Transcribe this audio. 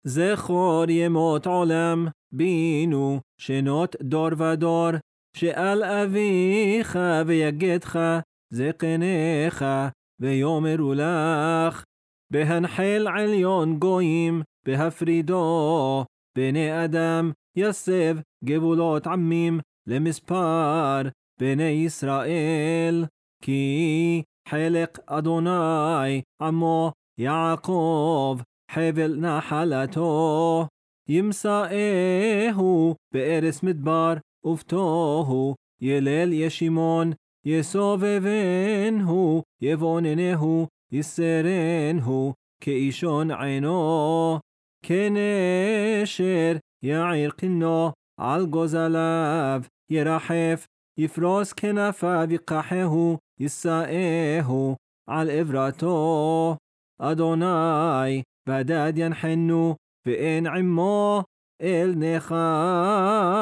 זכור ימות עולם בינו שנות דור ודור, שאל אביך ויגדך זקניך ויאמרו לך, בהנחל עליון גויים בהפרידו, בני אדם יסב גבולות עמים למספר בני ישראל, כי חלק אדוני עמו יעקב חבל נחלתו, ימסאהו בארץ מדבר ובתוהו, ילל ישימון יסובבנו, יבוננהו יסרנהו, כאישון עינו, כנשר יעיר קנו על גוזליו ירחף, יפרוס כנפיו יקחהו, ישאהו על עברתו. אדוני בדד ינחנו ואין עמו אל נחש.